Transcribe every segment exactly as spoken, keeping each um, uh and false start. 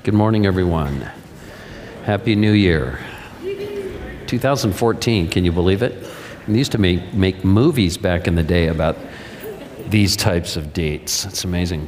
Good morning, everyone. Happy New Year. two thousand fourteen, can you believe it? We used to make, make movies back in the day about these types of dates. It's amazing.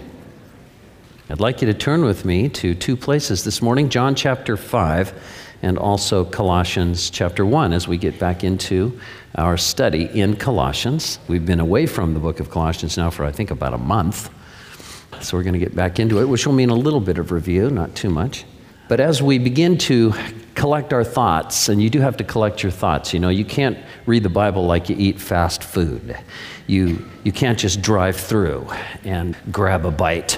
I'd like you to turn with me to two places this morning, John chapter five and also Colossians chapter one, as we get back into our study in Colossians. We've been away from the book of Colossians now for, I think, about a month. So we're going to get back into it, which will mean a little bit of review, not too much. But as we begin to collect our thoughts, and you do have to collect your thoughts, you know, you can't read the Bible like you eat fast food. You, you can't just drive through and grab a bite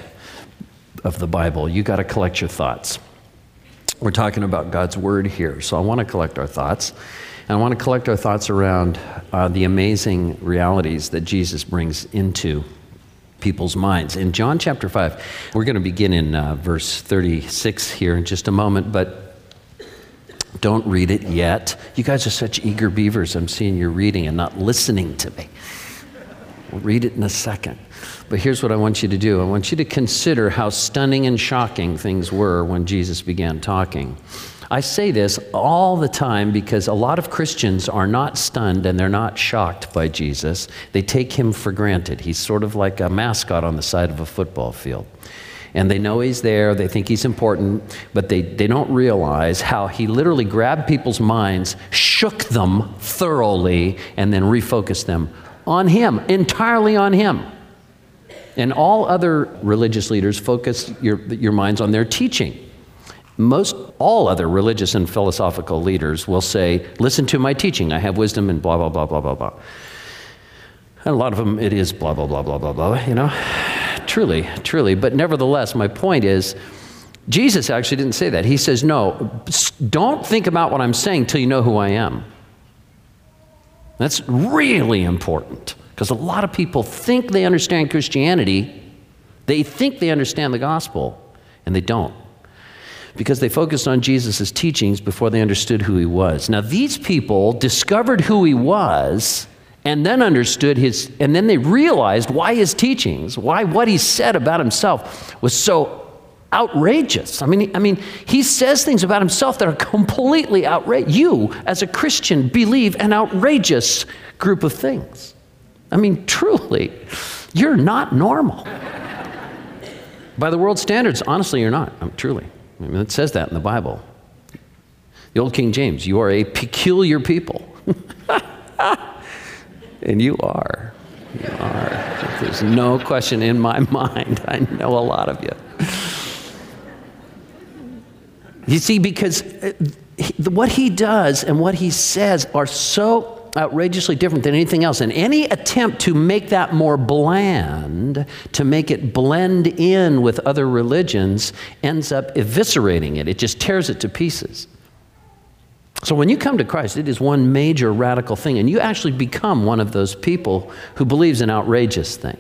of the Bible. You got to collect your thoughts. We're talking about God's Word here, so I want to collect our thoughts. And I want to collect our thoughts around uh, the amazing realities that Jesus brings into people's minds. In John chapter five, we're going to begin in uh, verse thirty-six here in just a moment, but don't read it yet. You guys are such eager beavers. I'm seeing you're reading and not listening to me. We'll read it in a second. But here's what I want you to do. I want you to consider how stunning and shocking things were when Jesus began talking. I say this all the time because a lot of Christians are not stunned and they're not shocked by Jesus. They take him for granted. He's sort of like a mascot on the side of a football field. And they know he's there, they think he's important, but they, they don't realize how he literally grabbed people's minds, shook them thoroughly, and then refocused them on him, entirely on him. And all other religious leaders focus your, your minds on their teaching. Most, all other religious and philosophical leaders will say, listen to my teaching, I have wisdom and blah, blah, blah, blah, blah, blah. And a lot of them, it is blah, blah, blah, blah, blah, blah, you know. Truly, truly. But nevertheless, my point is, Jesus actually didn't say that. He says, no, don't think about what I'm saying till you know who I am. That's really important. Because a lot of people think they understand Christianity, they think they understand the gospel, and they don't. Because they focused on Jesus' teachings before they understood who he was. Now, these people discovered who he was, and then understood his, and then they realized why his teachings, why what he said about himself was so outrageous. I mean, I mean, he says things about himself that are completely outrageous. You, as a Christian, believe an outrageous group of things. I mean, truly, you're not normal. By the world's standards, honestly, you're not. I mean, truly. I mean, it says that in the Bible. The old King James, you are a peculiar people. And you are. You are. There's no question in my mind. I know a lot of you. You see, because what he does and what he says are so outrageously different than anything else. And any attempt to make that more bland, to make it blend in with other religions, ends up eviscerating it. It just tears it to pieces. So when you come to Christ, it is one major radical thing, and you actually become one of those people who believes an outrageous thing.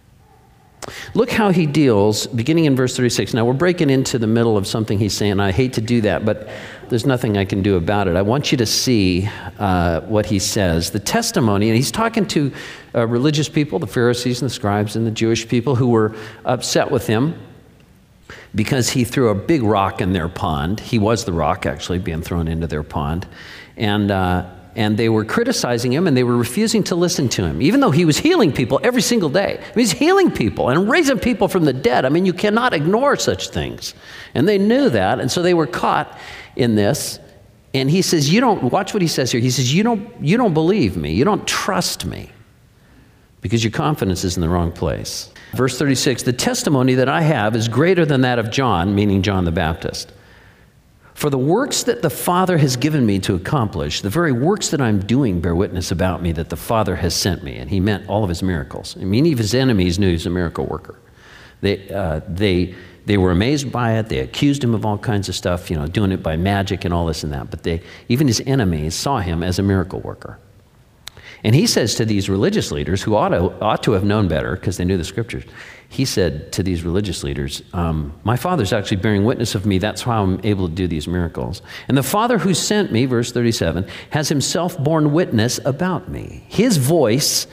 Look how he deals, beginning in verse thirty-six. Now, we're breaking into the middle of something he's saying. I hate to do that, but there's nothing I can do about it. I want you to see uh, what he says. The testimony, and he's talking to uh, religious people, the Pharisees and the scribes and the Jewish people who were upset with him because he threw a big rock in their pond. He was the rock, actually, being thrown into their pond. And uh, And they were criticizing him, and they were refusing to listen to him, even though he was healing people every single day. I mean, he's healing people and raising people from the dead. I mean, you cannot ignore such things. And they knew that, and so they were caught in this. And he says, you don't, watch what he says here. He says, you don't, you don't believe me. You don't trust me because your confidence is in the wrong place. Verse thirty-six, the testimony that I have is greater than that of John, meaning John the Baptist. For the works that the Father has given me to accomplish, the very works that I'm doing bear witness about me that the Father has sent me. And he meant all of his miracles. I mean, even his enemies knew he was a miracle worker. They, uh, they, they were amazed by it. They accused him of all kinds of stuff, you know, doing it by magic and all this and that. But they, even his enemies saw him as a miracle worker. And he says to these religious leaders, who ought to, ought to have known better because they knew the scriptures, he said to these religious leaders, um, my Father's actually bearing witness of me. That's how I'm able to do these miracles. And the Father who sent me, verse thirty-seven, has himself borne witness about me. His voice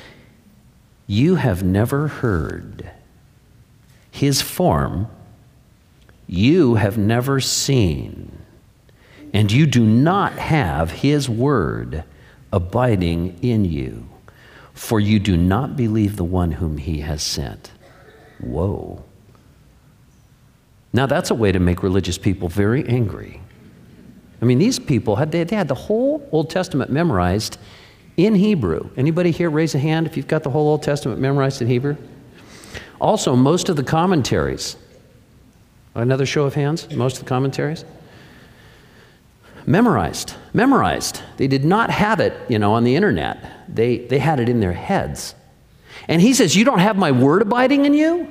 you have never heard. His form you have never seen, and you do not have his word abiding in you, for you do not believe the one whom he has sent. Whoa. Now that's a way to make religious people very angry. I mean, these people, had they, they had the whole Old Testament memorized in Hebrew. Anybody here raise a hand if you've got the whole Old Testament memorized in Hebrew? Also, most of the commentaries. Another show of hands, most of the commentaries? Memorized, memorized. They did not have it, you know, on the internet. They, they had it in their heads. And he says, you don't have my word abiding in you?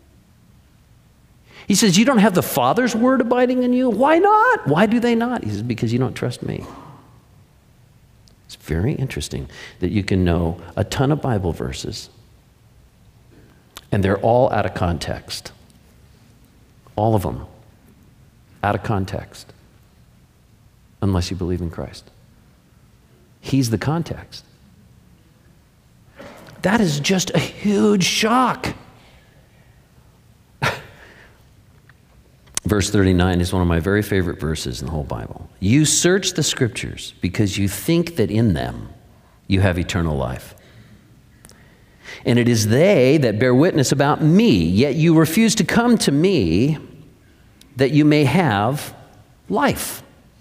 He says, you don't have the Father's word abiding in you? Why not? Why do they not? He says, because you don't trust me. It's very interesting that you can know a ton of Bible verses, and they're all out of context. All of them out of context, unless you believe in Christ. He's the context. That is just a huge shock. Verse thirty-nine is one of my very favorite verses in the whole Bible. You search the scriptures because you think that in them you have eternal life. And it is they that bear witness about me, yet you refuse to come to me that you may have life.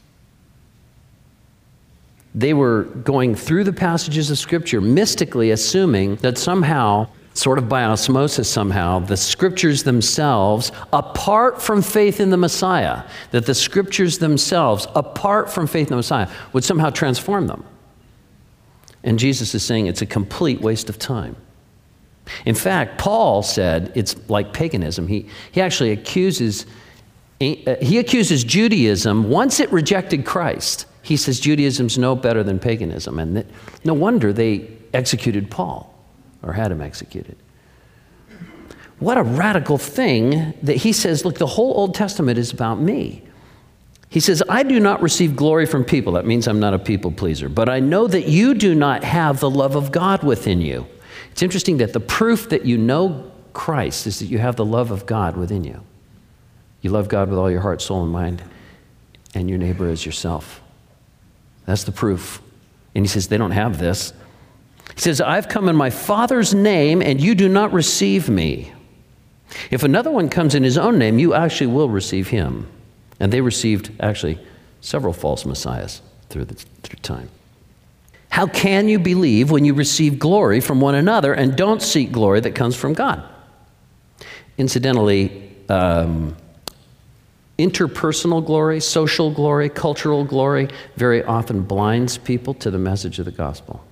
They were going through the passages of Scripture, mystically assuming that somehow, sort of by osmosis somehow, the Scriptures themselves, apart from faith in the Messiah, that the Scriptures themselves, apart from faith in the Messiah, would somehow transform them. And Jesus is saying it's a complete waste of time. In fact, Paul said it's like paganism. He, he actually accuses, he accuses Judaism, once it rejected Christ, he says Judaism's no better than paganism. And that, no wonder they executed Paul, or had him executed. What a radical thing that he says, look, the whole Old Testament is about me. He says, I do not receive glory from people. That means I'm not a people pleaser. But I know that you do not have the love of God within you. It's interesting that the proof that you know Christ is that you have the love of God within you. You love God with all your heart, soul, and mind, and your neighbor as yourself. That's the proof. And he says, they don't have this. He says, I've come in my Father's name, and you do not receive me. If another one comes in his own name, you actually will receive him. And they received, actually, several false messiahs through the through time. How can you believe when you receive glory from one another and don't seek glory that comes from God? Incidentally, um, interpersonal glory, social glory, cultural glory very often blinds people to the message of the gospel.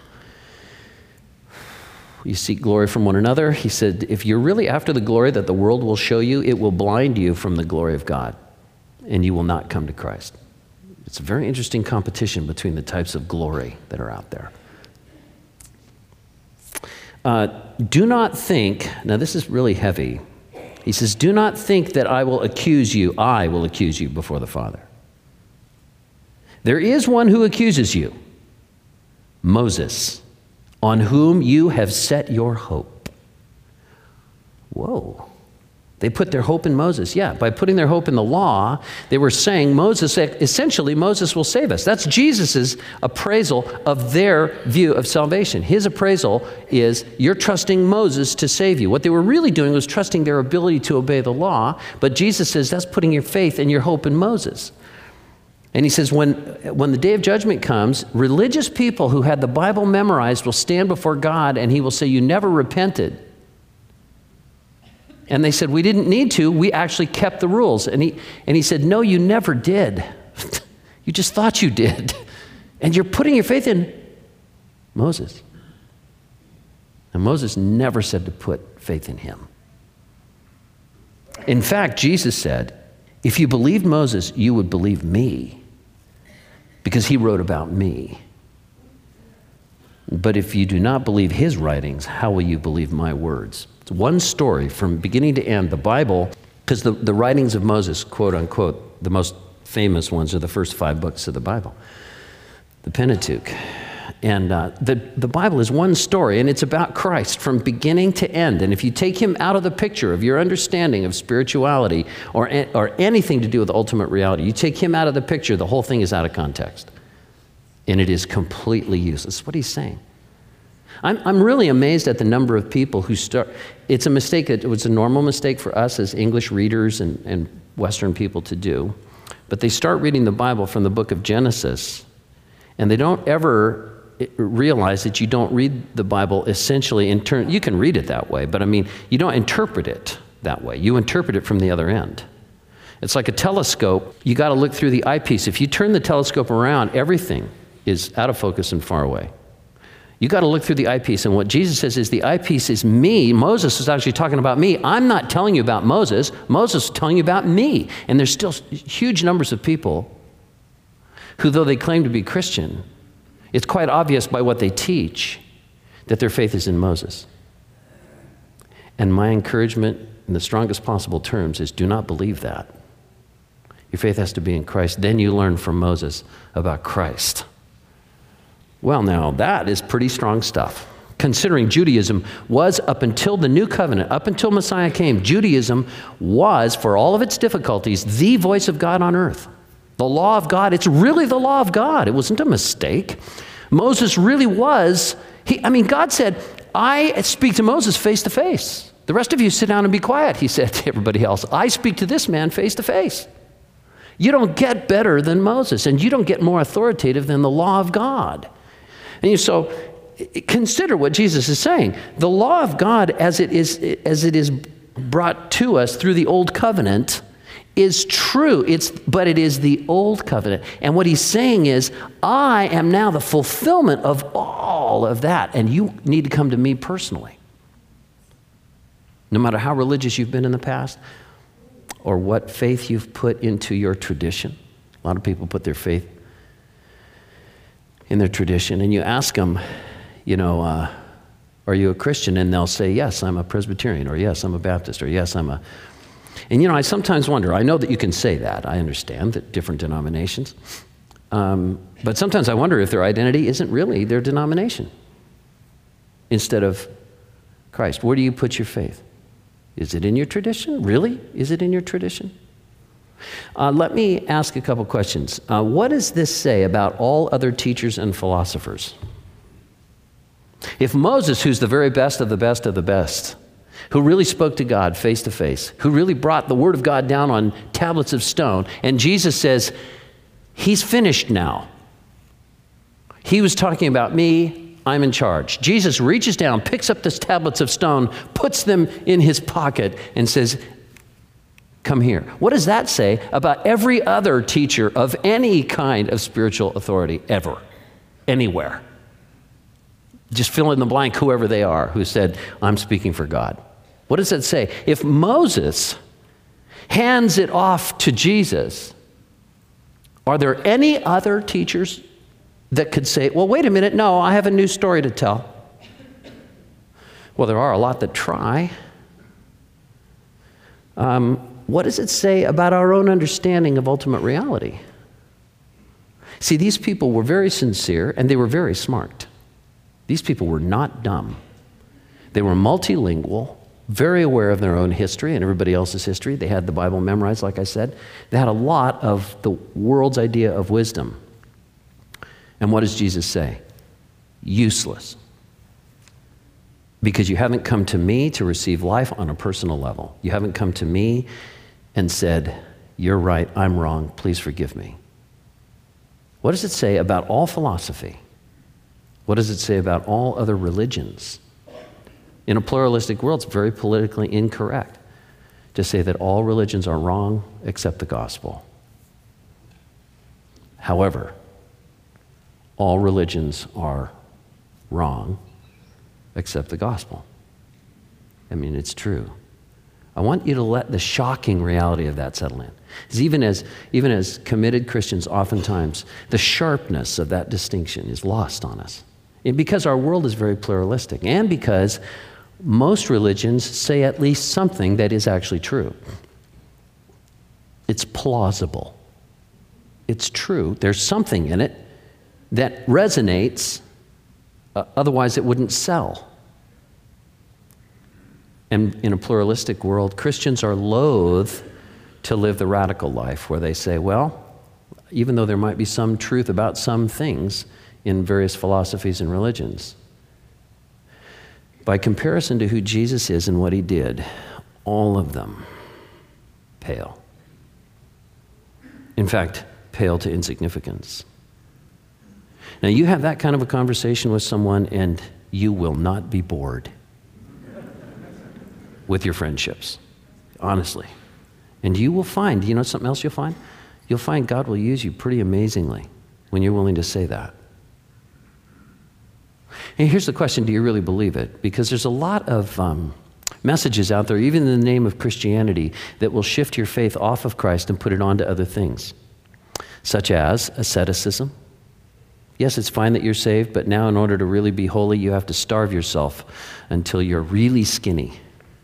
You seek glory from one another. He said, if you're really after the glory that the world will show you, it will blind you from the glory of God, and you will not come to Christ. It's a very interesting competition between the types of glory that are out there. Uh, do not think, now this is really heavy. He says, do not think that I will accuse you, I will accuse you before the Father. There is one who accuses you, Moses, on whom you have set your hope. Whoa. They put their hope in Moses. Yeah, by putting their hope in the law, they were saying Moses, essentially Moses will save us. That's Jesus's appraisal of their view of salvation. His appraisal is you're trusting Moses to save you. What they were really doing was trusting their ability to obey the law, but Jesus says that's putting your faith and your hope in Moses. And he says when, when the day of judgment comes, religious people who had the Bible memorized will stand before God and he will say, you never repented. And they said, we didn't need to. We actually kept the rules. And he, and he said, no, you never did. You just thought you did. And you're putting your faith in Moses. And Moses never said to put faith in him. In fact, Jesus said, if you believed Moses, you would believe me, because he wrote about me. But if you do not believe his writings, how will you believe my words? It's one story from beginning to end. The Bible, because the, the writings of Moses, quote unquote, the most famous ones are the first five books of the Bible, the Pentateuch. And uh, the, the Bible is one story, and it's about Christ from beginning to end. And if you take him out of the picture of your understanding of spirituality or, or anything to do with ultimate reality, you take him out of the picture, the whole thing is out of context. And it is completely useless. That's what he's saying. I'm, I'm really amazed at the number of people who start, it's a mistake, it was a normal mistake for us as English readers and, and Western people to do, but they start reading the Bible from the book of Genesis, and they don't ever realize that you don't read the Bible essentially in turn. You can read it that way, but I mean, you don't interpret it that way. You interpret it from the other end. It's like a telescope. You got to look through the eyepiece. If you turn the telescope around, everything is out of focus and far away. You got to look through the eyepiece, and what Jesus says is the eyepiece is me. Moses is actually talking about me. I'm not telling you about Moses. Moses is telling you about me. And there's still huge numbers of people who, though they claim to be Christian, it's quite obvious by what they teach that their faith is in Moses. And my encouragement in the strongest possible terms is do not believe that. Your faith has to be in Christ. Then you learn from Moses about Christ. Well, now that is pretty strong stuff. Considering Judaism was, up until the New Covenant, up until Messiah came, Judaism was, for all of its difficulties, the voice of God on earth. The law of God, it's really the law of God. It wasn't a mistake. Moses really was, he, I mean, God said, I speak to Moses face to face. The rest of you sit down and be quiet, he said to everybody else. I speak to this man face to face. You don't get better than Moses, and you don't get more authoritative than the law of God. And you, so consider what Jesus is saying. The law of God as it is, as it is brought to us through the Old Covenant is true, it's, but it is the Old Covenant. And what he's saying is, I am now the fulfillment of all of that, and you need to come to me personally. No matter how religious you've been in the past, or what faith you've put into your tradition. A lot of people put their faith in their tradition, and you ask them, you know, uh, are you a Christian? And they'll say, yes, I'm a Presbyterian, or yes, I'm a Baptist, or yes, I'm a... And you know, I sometimes wonder, I know that you can say that, I understand that different denominations, um, but sometimes I wonder if their identity isn't really their denomination instead of Christ. Where do you put your faith? Is it in your tradition? Really? Is it in your tradition? Uh, let me ask a couple questions. Uh, what does this say about all other teachers and philosophers? If Moses, who's the very best of the best of the best, who really spoke to God face to face, who really brought the Word of God down on tablets of stone, and Jesus says, he's finished now. He was talking about me, I'm in charge. Jesus reaches down, picks up these tablets of stone, puts them in his pocket, and says, come here. What does that say about every other teacher of any kind of spiritual authority ever, anywhere? Just fill in the blank, whoever they are, who said, I'm speaking for God. What does that say? If Moses hands it off to Jesus, are there any other teachers that could say, well, wait a minute, no, I have a new story to tell? Well, there are a lot that try. Um, what does it say about our own understanding of ultimate reality? See, these people were very sincere and they were very smart. These people were not dumb. They were multilingual, very aware of their own history and everybody else's history. They had the Bible memorized, like I said. They had a lot of the world's idea of wisdom. And what does Jesus say? Useless. Because you haven't come to me to receive life on a personal level. You haven't come to me and said, you're right, I'm wrong, please forgive me. What does it say about all philosophy? What does it say about all other religions? In a pluralistic world, it's very politically incorrect to say that all religions are wrong except the gospel. However, all religions are wrong except the gospel. I mean, it's true. I want you to let the shocking reality of that settle in. Because even as, even as committed Christians, oftentimes the sharpness of that distinction is lost on us. And because our world is very pluralistic, and because most religions say at least something that is actually true. It's plausible. It's true. There's something in it that resonates Uh, otherwise, it wouldn't sell. And in a pluralistic world, Christians are loath to live the radical life where they say, well, even though there might be some truth about some things in various philosophies and religions, by comparison to who Jesus is and what he did, all of them pale. In fact, pale to insignificance. Now, you have that kind of a conversation with someone, and you will not be bored with your friendships, honestly. And you will find, you know something else you'll find? You'll find God will use you pretty amazingly when you're willing to say that. And here's the question, do you really believe it? Because there's a lot of um, messages out there, even in the name of Christianity, that will shift your faith off of Christ and put it onto other things, such as asceticism. Yes, it's fine that you're saved, but now in order to really be holy, you have to starve yourself until you're really skinny.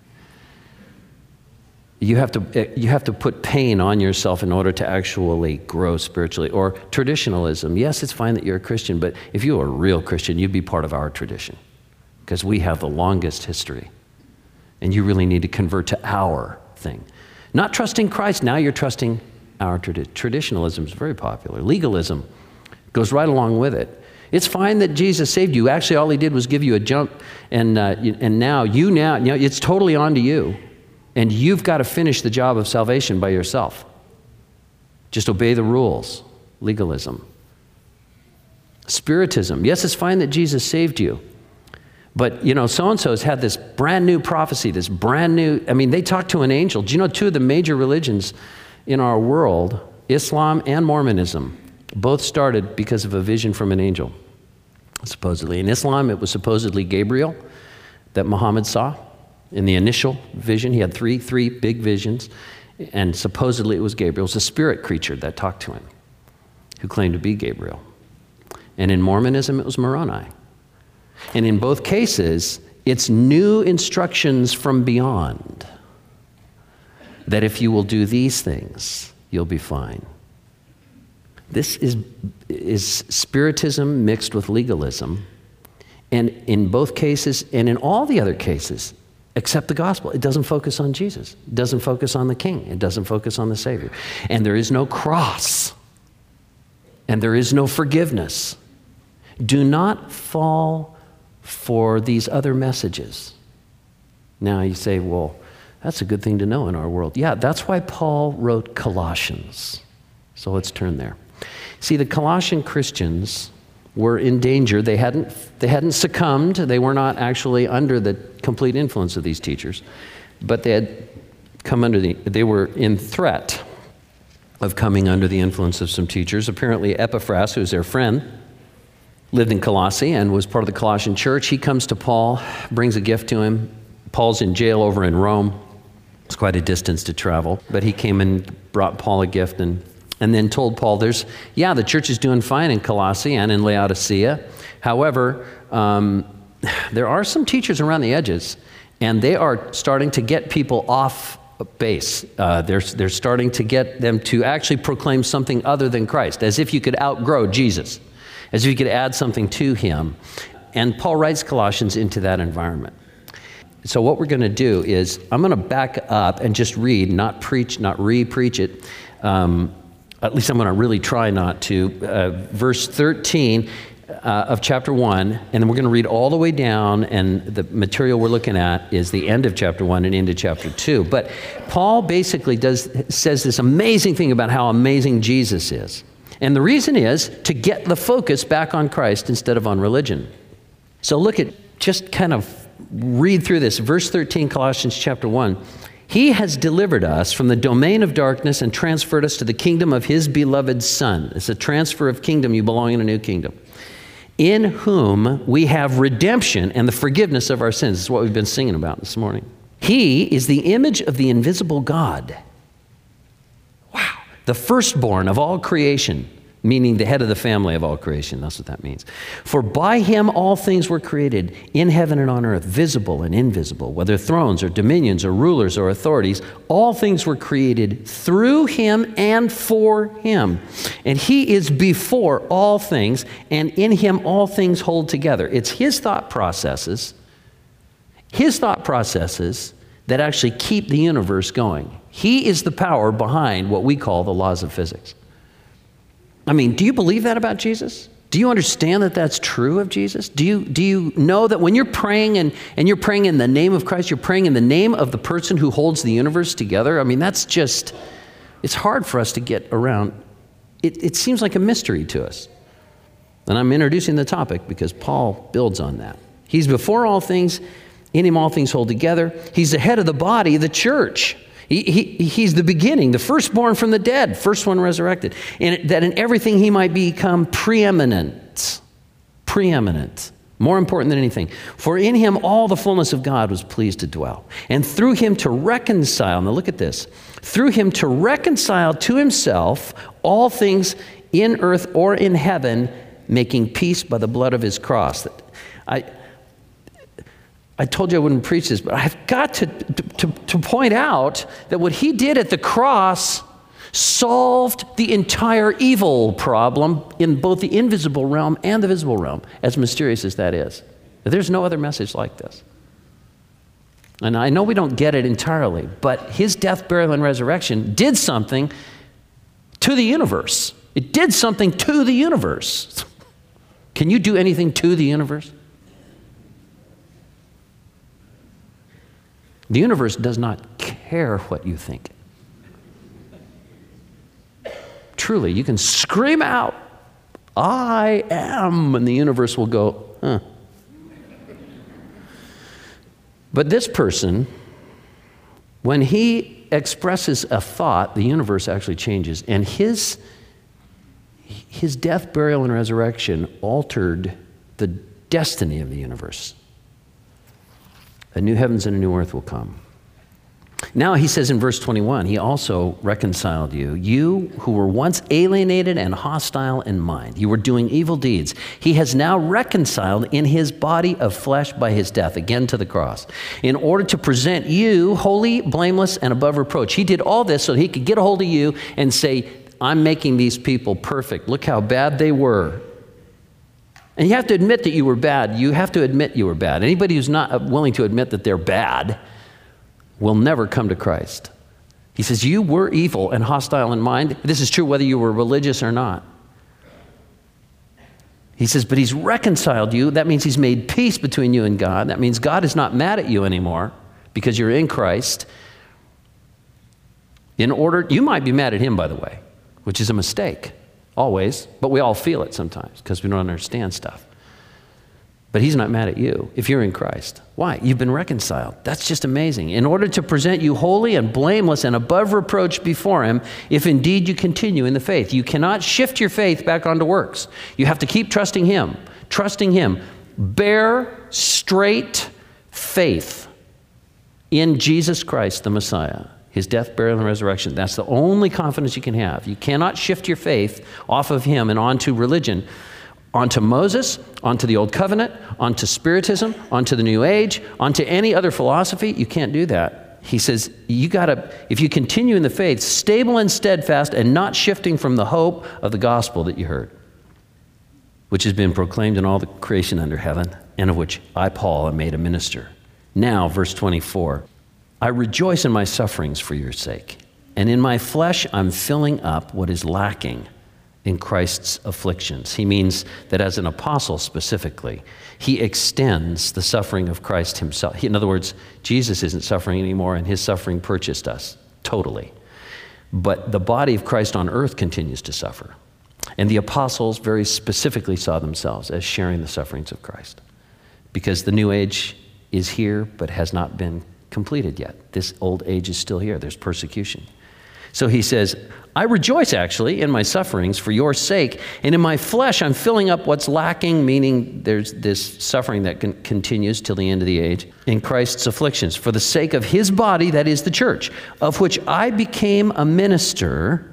You have to you have to put pain on yourself in order to actually grow spiritually. Or traditionalism. Yes, it's fine that you're a Christian, but if you were a real Christian, you'd be part of our tradition because we have the longest history. And you really need to convert to our thing. Not trusting Christ, now you're trusting our tradition. Traditionalism is very popular. Legalism goes right along with it. It's fine that Jesus saved you. Actually, all he did was give you a jump, and uh, and now you now, you know, it's totally on to you. And you've got to finish the job of salvation by yourself. Just obey the rules. Legalism. Spiritism. Yes, it's fine that Jesus saved you. But, you know, so-and-so has had this brand new prophecy, this brand new, I mean, they talked to an angel. Do you know two of the major religions in our world, Islam and Mormonism, both started because of a vision from an angel, supposedly. In Islam, it was supposedly Gabriel that Muhammad saw. In the initial vision, he had three, three big visions, and supposedly it was Gabriel. It was a spirit creature that talked to him, who claimed to be Gabriel. And in Mormonism, it was Moroni. And in both cases, it's new instructions from beyond, that if you will do these things, you'll be fine. This is, is spiritism mixed with legalism, and in both cases, and in all the other cases, except the gospel, it doesn't focus on Jesus. It doesn't focus on the King. It doesn't focus on the Savior. And there is no cross. And there is no forgiveness. Do not fall for these other messages. Now you say, well, that's a good thing to know in our world. Yeah, that's why Paul wrote Colossians. So let's turn there. See, the Colossian Christians were in danger. They hadn't, they hadn't succumbed. They were not actually under the complete influence of these teachers, but they had come under the, they were in threat of coming under the influence of some teachers. Apparently Epaphras, who's their friend, lived in Colossae and was part of the Colossian church. He comes to Paul, brings a gift to him. Paul's in jail over in Rome. It's quite a distance to travel, but he came and brought Paul a gift and And then told Paul, there's, yeah, the church is doing fine in Colossae and in Laodicea. However, um, there are some teachers around the edges, and they are starting to get people off base. Uh, they're, they're starting to get them to actually proclaim something other than Christ, as if you could outgrow Jesus, as if you could add something to him. And Paul writes Colossians into that environment. So what we're going to do is, I'm going to back up and just read, not preach, not re-preach it. Um, At least I'm going to really try not to. Uh, verse thirteen uh, of chapter one, and then we're going to read all the way down, and the material we're looking at is the end of chapter one and into chapter two. But Paul basically does says this amazing thing about how amazing Jesus is. And the reason is to get the focus back on Christ instead of on religion. So look at, just kind of read through this. Verse thirteen, Colossians chapter one. He has delivered us from the domain of darkness and transferred us to the kingdom of his beloved Son. It's a transfer of kingdom. You belong in a new kingdom. In whom we have redemption and the forgiveness of our sins. This is what we've been singing about this morning. He is the image of the invisible God. Wow. The firstborn of all creation. meaning the head of the family of all creation. That's what that means. For by him all things were created, in heaven and on earth, visible and invisible, whether thrones or dominions or rulers or authorities, all things were created through him and for him. And he is before all things, and in him all things hold together. It's his thought processes, his thought processes that actually keep the universe going. He is the power behind what we call the laws of physics. I mean, do you believe that about Jesus? Do you understand that that's true of Jesus? Do you, do you know that when you're praying and, and you're praying in the name of Christ, you're praying in the name of the person who holds the universe together? I mean, that's just, it's hard for us to get around. It, it seems like a mystery to us. And I'm introducing the topic because Paul builds on that. He's before all things, in him all things hold together. He's the head of the body, the church. He, he, he's the beginning, the firstborn from the dead, first one resurrected, and that in everything he might become preeminent, preeminent, more important than anything. For in him all the fullness of God was pleased to dwell, and through him to reconcile, now look at this, through him to reconcile to himself all things in earth or in heaven, making peace by the blood of his cross. I I told you I wouldn't preach this, but I've got to, to, to point out that what he did at the cross solved the entire evil problem in both the invisible realm and the visible realm, as mysterious as that is. There's no other message like this. And I know we don't get it entirely, but his death, burial, and resurrection did something to the universe. It did something to the universe. Can you do anything to the universe? The universe does not care what you think. Truly, you can scream out, I am, and the universe will go, huh. But this person, when he expresses a thought, the universe actually changes. And his, his death, burial, and resurrection altered the destiny of the universe. A new heavens and a new earth will come. Now he says in verse twenty-one, he also reconciled you, you who were once alienated and hostile in mind. You were doing evil deeds. He has now reconciled in his body of flesh by his death, again to the cross, in order to present you holy, blameless, and above reproach. He did all this so that he could get a hold of you and say, I'm making these people perfect. Look how bad they were. And you have to admit that you were bad. You have to admit you were bad. Anybody who's not willing to admit that they're bad will never come to Christ. He says, you were evil and hostile in mind. This is true whether you were religious or not. He says, but he's reconciled you. That means he's made peace between you and God. That means God is not mad at you anymore because you're in Christ. In order, you might be mad at him, by the way, which is a mistake. Always, but we all feel it sometimes because we don't understand stuff. But he's not mad at you if you're in Christ. Why? You've been reconciled. That's just amazing. In order to present you holy and blameless and above reproach before him, if indeed you continue in the faith. You cannot shift your faith back onto works. You have to keep trusting him, trusting him. Bear straight faith in Jesus Christ, the Messiah. His death, burial, and resurrection. That's the only confidence you can have. You cannot shift your faith off of him and onto religion, onto Moses, onto the Old Covenant, onto Spiritism, onto the New Age, onto any other philosophy. You can't do that. He says, you gotta, if you continue in the faith, stable and steadfast and not shifting from the hope of the gospel that you heard, which has been proclaimed in all the creation under heaven, and of which I, Paul, am made a minister. Now, verse twenty-four. I rejoice in my sufferings for your sake, and in my flesh I'm filling up what is lacking in Christ's afflictions. He means that as an apostle specifically, he extends the suffering of Christ himself. He, in other words, Jesus isn't suffering anymore, and his suffering purchased us totally. But the body of Christ on earth continues to suffer. And the apostles very specifically saw themselves as sharing the sufferings of Christ, because the new age is here but has not been completed yet. This old age is still here. There's persecution. So he says, I rejoice actually in my sufferings for your sake, and in my flesh I'm filling up what's lacking, meaning there's this suffering that con- continues till the end of the age, in Christ's afflictions, for the sake of his body, that is the church, of which I became a minister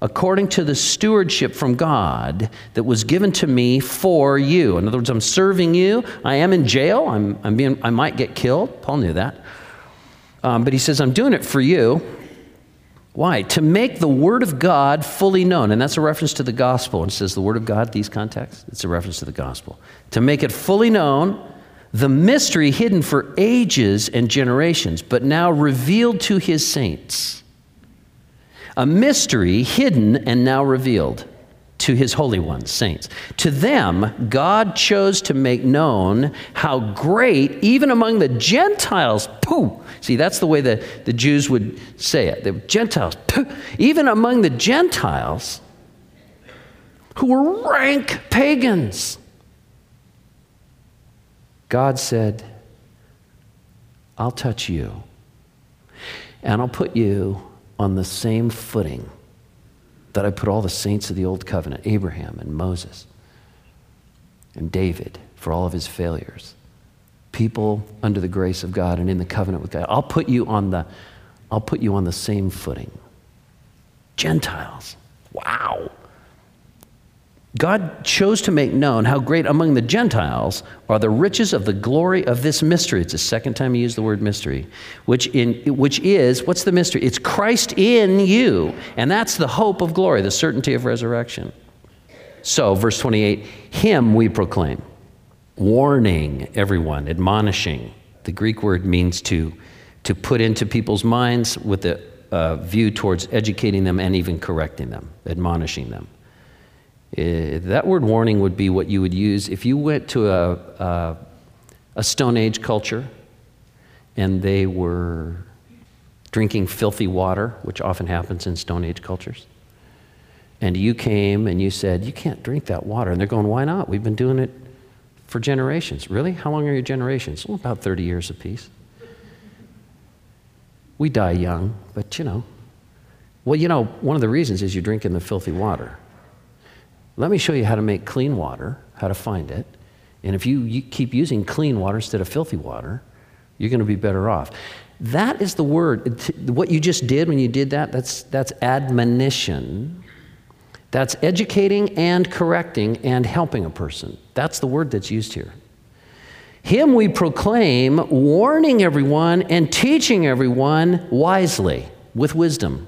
according to the stewardship from God that was given to me for you. In other words, I'm serving you. I am in jail. I'm, I'm being, I might get killed. Paul knew that. Um, but he says, I'm doing it for you. Why? To make the word of God fully known. And that's a reference to the gospel. And it says the word of God, these contexts, it's a reference to the gospel. To make it fully known, the mystery hidden for ages and generations, but now revealed to his saints. A mystery hidden and now revealed to his holy ones, saints. To them, God chose to make known how great, even among the Gentiles, pooh. See, that's the way the, the Jews would say it. The Gentiles, pooh. Even among the Gentiles, who were rank pagans, God said, I'll touch you, and I'll put you on the same footing that I put all the saints of the Old Covenant, Abraham and Moses and David, for all of his failures. People under the grace of God and in the covenant with God. I'll put you on the, I'll put you on the same footing. Gentiles. Wow. God chose to make known how great among the Gentiles are the riches of the glory of this mystery. It's the second time he used the word mystery, which in which is, what's the mystery? It's Christ in you, and that's the hope of glory, the certainty of resurrection. So, verse twenty-eight, him we proclaim, warning everyone, admonishing. The Greek word means to, to put into people's minds with a uh, view towards educating them and even correcting them, admonishing them. Uh, that word warning would be what you would use if you went to a, a, a Stone Age culture and they were drinking filthy water, which often happens in Stone Age cultures. And you came and you said, you can't drink that water. And they're going, why not? We've been doing it for generations. Really? How long are your generations? Well, about thirty years apiece. We die young, but you know. Well, you know, one of the reasons is you're drinking the filthy water. Let me show you how to make clean water, how to find it. And if you, you keep using clean water instead of filthy water, you're going to be better off. That is the word. What you just did when you did that, that's, that's admonition. That's educating and correcting and helping a person. That's the word that's used here. Him we proclaim, warning everyone and teaching everyone wisely, with wisdom,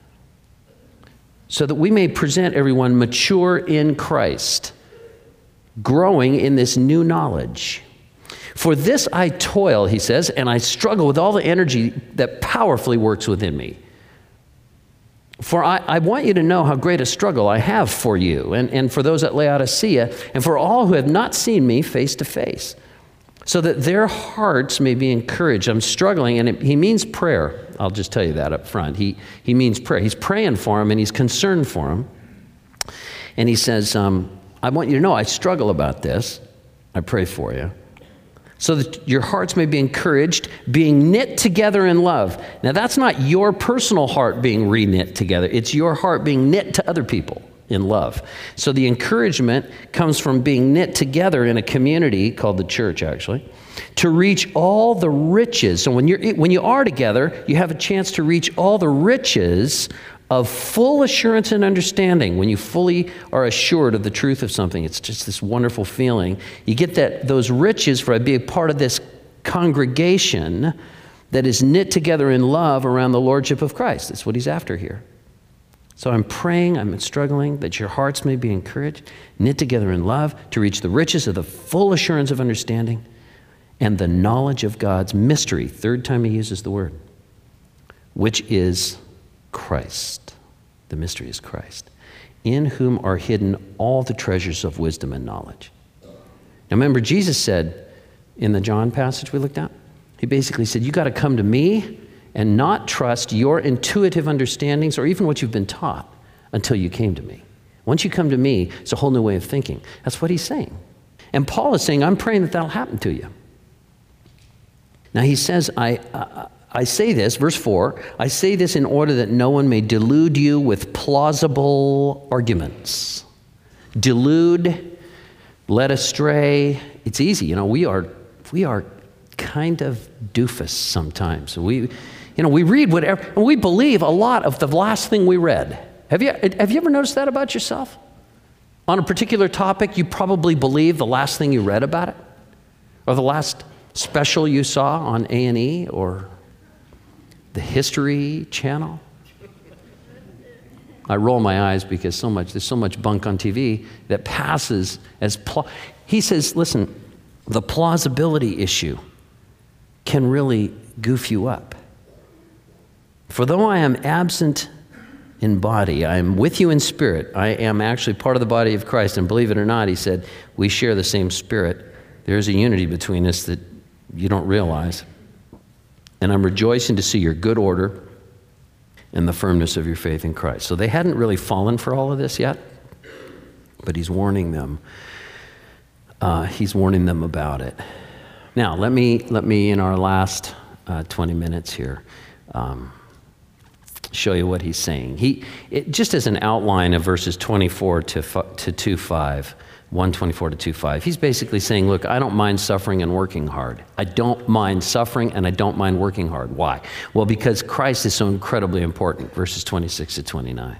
so that we may present everyone mature in Christ, growing in this new knowledge. For this I toil, he says, and I struggle with all the energy that powerfully works within me. For I, I want you to know how great a struggle I have for you, and, and for those at Laodicea, and for all who have not seen me face to face, so that their hearts may be encouraged. I'm struggling, and it, he means prayer. I'll just tell you that up front. He, he means prayer. He's praying for him, and he's concerned for him. And he says, um, I want you to know I struggle about this. I pray for you, so that your hearts may be encouraged, being knit together in love. Now, that's not your personal heart being re-knit together. It's your heart being knit to other people in love. So the encouragement comes from being knit together in a community called the church, actually, to reach all the riches. So when you're when you are together, you have a chance to reach all the riches of full assurance and understanding. When you fully are assured of the truth of something, it's just this wonderful feeling. You get that those riches for being part of this congregation that is knit together in love around the lordship of Christ. That's what he's after here. So I'm praying, I'm struggling, that your hearts may be encouraged, knit together in love, to reach the riches of the full assurance of understanding and the knowledge of God's mystery. Third time he uses the word, which is Christ. The mystery is Christ, in whom are hidden all the treasures of wisdom and knowledge. Now remember, Jesus said in the John passage we looked at, he basically said, you got to come to me and not trust your intuitive understandings or even what you've been taught until you came to me. Once you come to me, it's a whole new way of thinking. That's what he's saying. And Paul is saying, I'm praying that that'll happen to you. Now he says, I, uh, I say this, verse four, I say this in order that no one may delude you with plausible arguments. Delude, led astray. It's easy. You know, we are, we are kind of doofus sometimes. We, you know, we read whatever, and we believe a lot of the last thing we read. Have you, have you ever noticed that about yourself? On a particular topic, you probably believe the last thing you read about it, or the last special you saw on A and E, or the History Channel. I roll my eyes because so much, there's so much bunk on T V that passes as, pl- he says, listen, the plausibility issue can really goof you up. For though I am absent in body, I am with you in spirit. I am actually part of the body of Christ. And believe it or not, he said, we share the same spirit. There is a unity between us that you don't realize. And I'm rejoicing to see your good order and the firmness of your faith in Christ. So they hadn't really fallen for all of this yet, but he's warning them. Uh, he's warning them about it. Now, let me, let me in our last uh, twenty minutes here, um, show you what he's saying. He, it, just as an outline of verses twenty-four to, to two five, one twenty-four to two five, he's basically saying, look, I don't mind suffering and working hard. I don't mind suffering and I don't mind working hard. Why? Well, because Christ is so incredibly important, verses twenty-six to twenty-nine.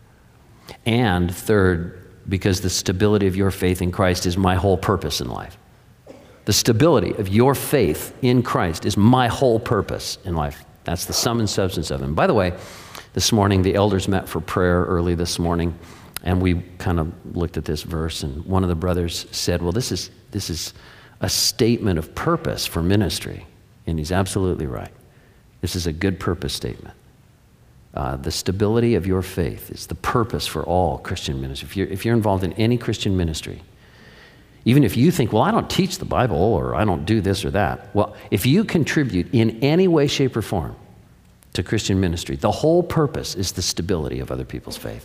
And third, because the stability of your faith in Christ is my whole purpose in life. The stability of your faith in Christ is my whole purpose in life. That's the sum and substance of him. By the way, this morning, the elders met for prayer early this morning, and we kind of looked at this verse, and one of the brothers said, well, this is, this is a statement of purpose for ministry. And he's absolutely right. This is a good purpose statement. Uh, the stability of your faith is the purpose for all Christian ministry. If you're, if you're involved in any Christian ministry, even if you think, well, I don't teach the Bible, or I don't do this or that. Well, if you contribute in any way, shape, or form to Christian ministry, the whole purpose is the stability of other people's faith.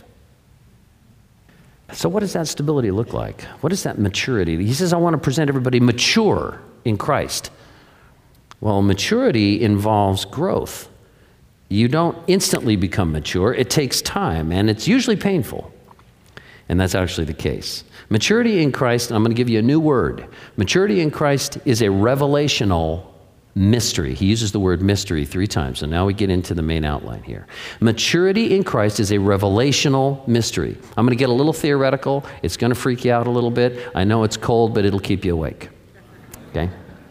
So what does that stability look like? What is that maturity? He says, I want to present everybody mature in Christ. Well, maturity involves growth. You don't instantly become mature. It takes time, and it's usually painful. And that's actually the case. Maturity in Christ, I'm going to give you a new word. Maturity in Christ is a revelational mystery. He uses the word mystery three times, and now we get into the main outline here. Maturity in Christ is a revelational mystery. I'm going to get a little theoretical. It's going to freak you out a little bit. I know it's cold, but it'll keep you awake. Okay?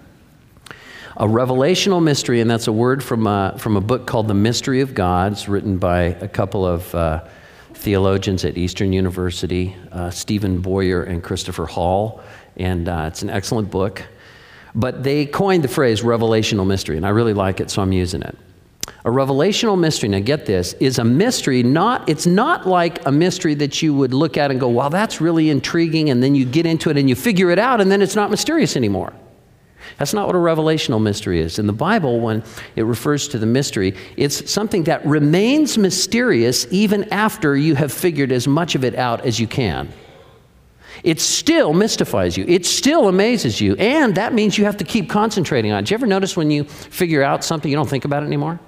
A revelational mystery, and that's a word from a, from a book called The Mystery of God. It's written by a couple of uh, theologians at Eastern University, uh, Stephen Boyer and Christopher Hall, and uh, it's an excellent book. But they coined the phrase revelational mystery, and I really like it, so I'm using it. A revelational mystery, now get this, is a mystery, not, it's not like a mystery that you would look at and go, wow, that's really intriguing, and then you get into it and you figure it out, and then it's not mysterious anymore. That's not what a revelational mystery is. In the Bible, when it refers to the mystery, it's something that remains mysterious even after you have figured as much of it out as you can. It still mystifies you. It still amazes you. And that means you have to keep concentrating on it. Do you ever notice when you figure out something, you don't think about it anymore?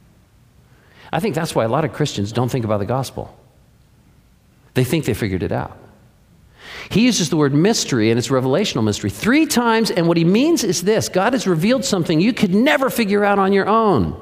I think that's why a lot of Christians don't think about the gospel. They think they figured it out. He uses the word mystery, and it's revelational mystery, three times, and what he means is this: God has revealed something you could never figure out on your own,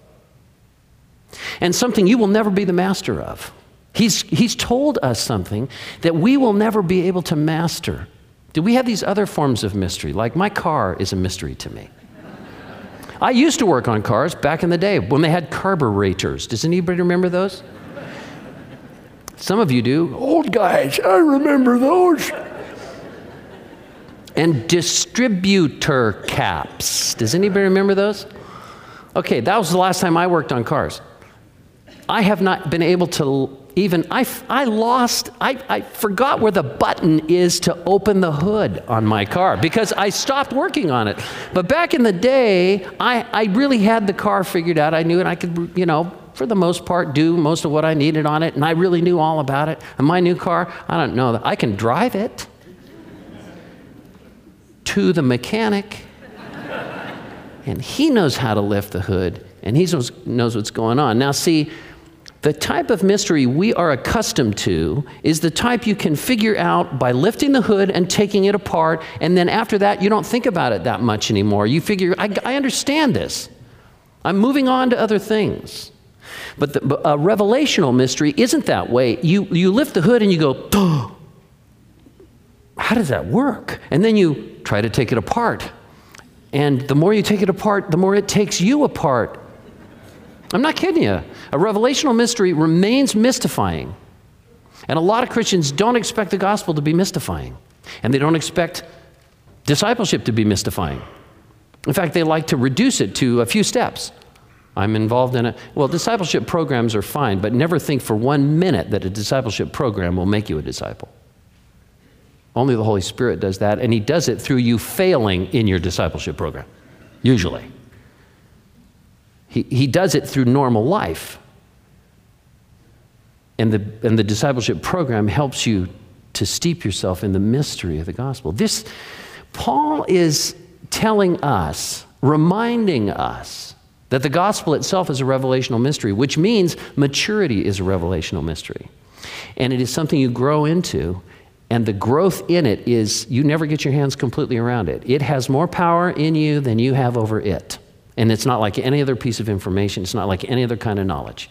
and something you will never be the master of. He's, he's told us something that we will never be able to master. Do we have these other forms of mystery? Like my car is a mystery to me. I used to work on cars back in the day when they had carburetors. Does anybody remember those? Some of you do. Old guys, I remember those. And distributor caps. Does anybody remember those? Okay, that was the last time I worked on cars. I have not been able to even, I, I lost, I, I forgot where the button is to open the hood on my car because I stopped working on it. But back in the day, I, I really had the car figured out. I knew it. I could, you know, for the most part, do most of what I needed on it, and I really knew all about it. And my new car, I don't know, I can drive it to the mechanic, and he knows how to lift the hood, and he knows what's going on. Now, see, the type of mystery we are accustomed to is the type you can figure out by lifting the hood and taking it apart, and then after that, you don't think about it that much anymore. You figure, I, I understand this. I'm moving on to other things. But the, but a revelational mystery isn't that way. You, you lift the hood and you go, oh, how does that work? And then you try to take it apart. And the more you take it apart, the more it takes you apart. I'm not kidding you. A revelational mystery remains mystifying. And a lot of Christians don't expect the gospel to be mystifying. And they don't expect discipleship to be mystifying. In fact, they like to reduce it to a few steps. I'm involved in a, well, discipleship programs are fine, but never think for one minute that a discipleship program will make you a disciple. Only the Holy Spirit does that, and he does it through you failing in your discipleship program, usually. He, he does it through normal life. And the, and the discipleship program helps you to steep yourself in the mystery of the gospel. This, Paul is telling us, reminding us, that the gospel itself is a revelational mystery, which means maturity is a revelational mystery. And it is something you grow into, and the growth in it is you never get your hands completely around it. It has more power in you than you have over it. And it's not like any other piece of information. It's not like any other kind of knowledge.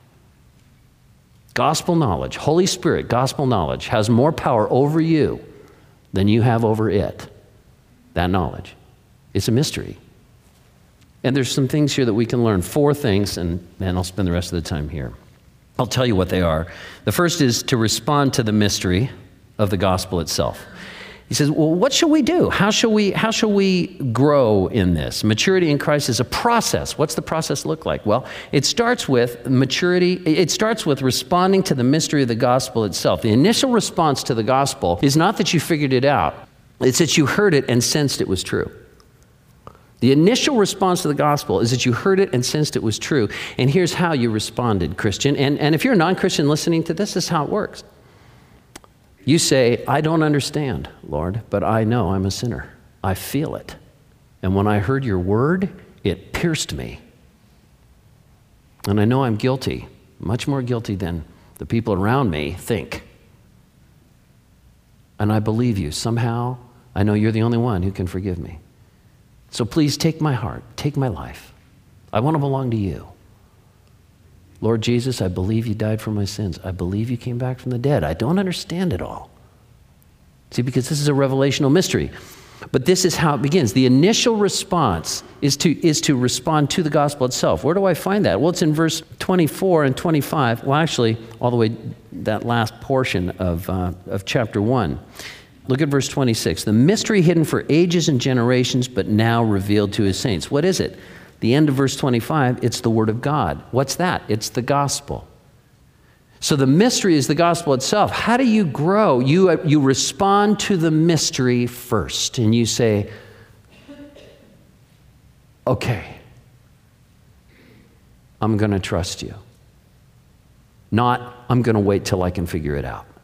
Gospel knowledge, Holy Spirit, gospel knowledge has more power over you than you have over it. That knowledge. It's a mystery. And there's some things here that we can learn. Four things, and then I'll spend the rest of the time here. I'll tell you what they are. The first is to respond to the mystery of the gospel itself. He says, well, what shall we do? How shall we, how shall we grow in this? Maturity in Christ is a process. What's the process look like? Well, it starts with maturity. It starts with responding to the mystery of the gospel itself. The initial response to the gospel is not that you figured it out. It's that you heard it and sensed it was true. The initial response to the gospel is that you heard it and sensed it was true. And here's how you responded, Christian. And, and if you're a non-Christian listening to this, this is how it works. You say, I don't understand, Lord, but I know I'm a sinner. I feel it. And when I heard your word, it pierced me. And I know I'm guilty, much more guilty than the people around me think. And I believe you. Somehow, I know you're the only one who can forgive me. So please take my heart, take my life. I want to belong to you. Lord Jesus, I believe you died for my sins. I believe you came back from the dead. I don't understand it all. See, because this is a revelational mystery. But this is how it begins. The initial response is to, is to respond to the gospel itself. Where do I find that? Well, it's in verse twenty-four and twenty-five. Well, actually, all the way that last portion of, uh, of chapter one. Look at verse twenty-six. The mystery hidden for ages and generations, but now revealed to his saints. What is it? The end of verse twenty-five, it's the word of God. What's that? It's the gospel. So the mystery is the gospel itself. How do you grow? You, uh, you respond to the mystery first, and you say, okay, I'm going to trust you. Not, I'm going to wait till I can figure it out.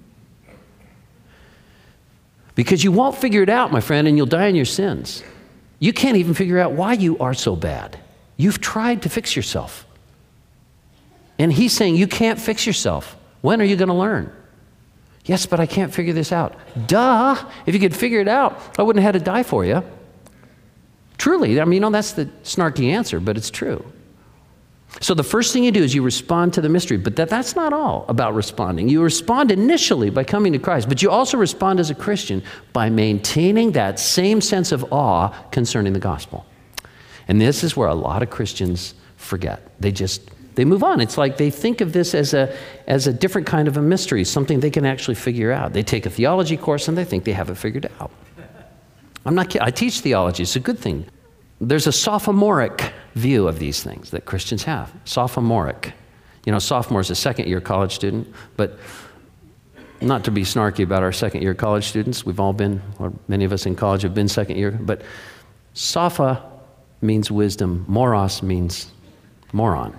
Because you won't figure it out, my friend, and you'll die in your sins. You can't even figure out why you are so bad. You've tried to fix yourself. And he's saying you can't fix yourself. When are you going to learn? Yes, but I can't figure this out. Duh! If you could figure it out, I wouldn't have had to die for you. Truly, I mean, you know, that's the snarky answer, but it's true. So the first thing you do is you respond to the mystery, but that, that's not all about responding. You respond initially by coming to Christ, but you also respond as a Christian by maintaining that same sense of awe concerning the gospel. And this is where a lot of Christians forget. They just, they move on. It's like they think of this as a, as a different kind of a mystery, something they can actually figure out. They take a theology course and they think they have it figured out. I'm not kidding. I teach theology. It's a good thing. There's a sophomoric view of these things that Christians have. Sophomoric. You know, sophomore is a second-year college student, but not to be snarky about our second-year college students. We've all been, or many of us in college have been second-year, but sopha means wisdom. Moros means moron.